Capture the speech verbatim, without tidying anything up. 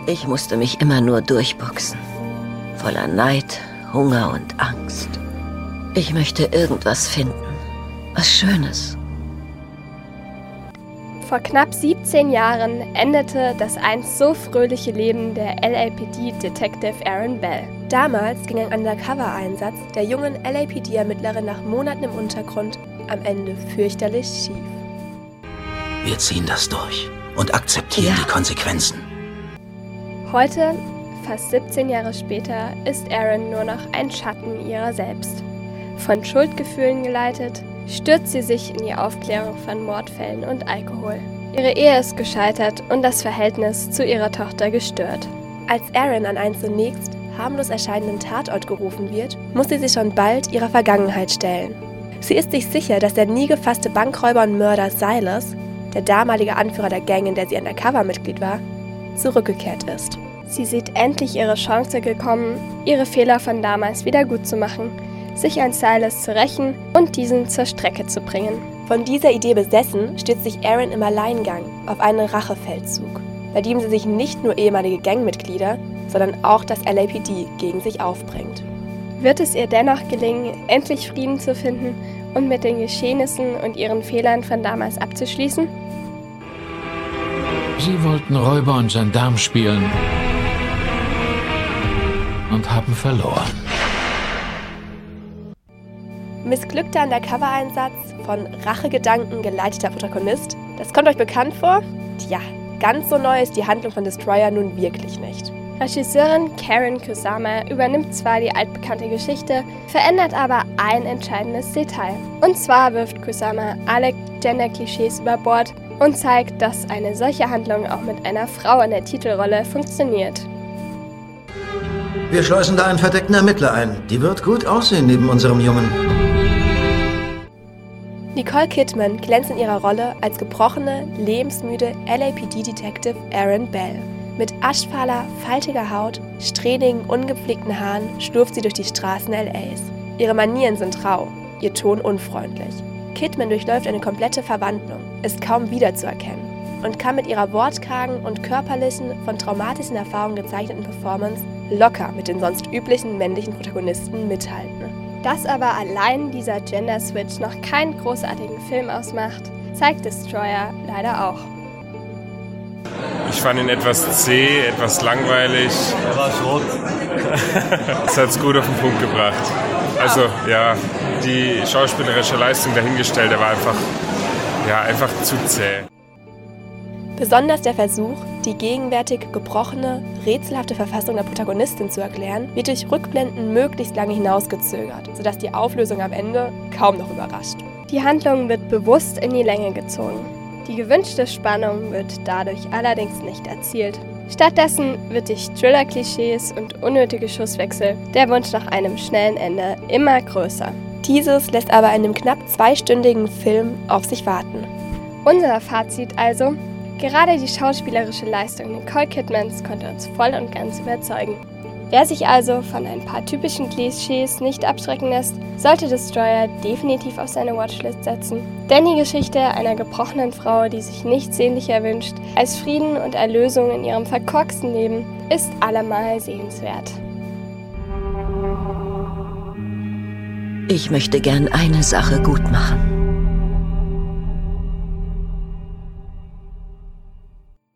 Ich musste mich immer nur durchboxen. Voller Neid, Hunger und Angst. Ich möchte irgendwas finden. Was Schönes. Vor knapp siebzehn Jahren endete das einst so fröhliche Leben der L A P D-Detective Aaron Bell. Damals ging ein Undercover-Einsatz der jungen L A P D-Ermittlerin nach Monaten im Untergrund am Ende fürchterlich schief. Wir ziehen das durch und akzeptieren Ja. die Konsequenzen. Heute, fast siebzehn Jahre später, ist Erin nur noch ein Schatten ihrer selbst. Von Schuldgefühlen geleitet, stürzt sie sich in die Aufklärung von Mordfällen und Alkohol. Ihre Ehe ist gescheitert und das Verhältnis zu ihrer Tochter gestört. Als Erin an einen zunächst harmlos erscheinenden Tatort gerufen wird, muss sie sich schon bald ihrer Vergangenheit stellen. Sie ist sich sicher, dass der nie gefasste Bankräuber und Mörder Silas, der damalige Anführer der Gang, in der sie Undercover-Mitglied war, zurückgekehrt ist. Sie sieht endlich ihre Chance gekommen, ihre Fehler von damals wieder gut zu machen, sich an Silas zu rächen und diesen zur Strecke zu bringen. Von dieser Idee besessen, stürzt sich Erin im Alleingang auf einen Rachefeldzug, bei dem sie sich nicht nur ehemalige Gangmitglieder, sondern auch das L A P D gegen sich aufbringt. Wird es ihr dennoch gelingen, endlich Frieden zu finden und mit den Geschehnissen und ihren Fehlern von damals abzuschließen? Sie wollten Räuber und Gendarm spielen und haben verloren. Missglückter Undercover-Einsatz, von Rachegedanken geleiteter Protagonist. Das kommt euch bekannt vor? Tja, ganz so neu ist die Handlung von Destroyer nun wirklich nicht. Regisseurin Karyn Kusama übernimmt zwar die altbekannte Geschichte, verändert aber ein entscheidendes Detail. Und zwar wirft Kusama alle Gender-Klischees über Bord und zeigt, dass eine solche Handlung auch mit einer Frau in der Titelrolle funktioniert. Wir schleusen da einen verdeckten Ermittler ein. Die wird gut aussehen neben unserem Jungen. Nicole Kidman glänzt in ihrer Rolle als gebrochene, lebensmüde L A P D-Detective Aaron Bell. Mit aschfahler, faltiger Haut, strähnigen, ungepflegten Haaren schlurft sie durch die Straßen L As. Ihre Manieren sind rau, ihr Ton unfreundlich. Kidman durchläuft eine komplette Verwandlung, ist kaum wiederzuerkennen und kann mit ihrer wortkargen und körperlichen, von traumatischen Erfahrungen gezeichneten Performance locker mit den sonst üblichen männlichen Protagonisten mithalten. Dass aber allein dieser Gender-Switch noch keinen großartigen Film ausmacht, zeigt Destroyer leider auch. Ich fand ihn etwas zäh, etwas langweilig. Er war schrott. Das hat es gut auf den Punkt gebracht. Also ja, die schauspielerische Leistung dahingestellt, der war einfach, ja, einfach zu zäh. Besonders der Versuch, die gegenwärtig gebrochene, rätselhafte Verfassung der Protagonistin zu erklären, wird durch Rückblenden möglichst lange hinausgezögert, sodass die Auflösung am Ende kaum noch überrascht. Die Handlung wird bewusst in die Länge gezogen. Die gewünschte Spannung wird dadurch allerdings nicht erzielt. Stattdessen wird durch Thriller-Klischees und unnötige Schusswechsel der Wunsch nach einem schnellen Ende immer größer. Dieses lässt aber in dem knapp zweistündigen Film auf sich warten. Unser Fazit also: Gerade die schauspielerische Leistung Nicole Kidmans konnte uns voll und ganz überzeugen. Wer sich also von ein paar typischen Klischees nicht abschrecken lässt, sollte Destroyer definitiv auf seine Watchlist setzen. Denn die Geschichte einer gebrochenen Frau, die sich nichts sehnlicher wünscht als Frieden und Erlösung in ihrem verkorksten Leben, ist allemal sehenswert. Ich möchte gern eine Sache gut machen.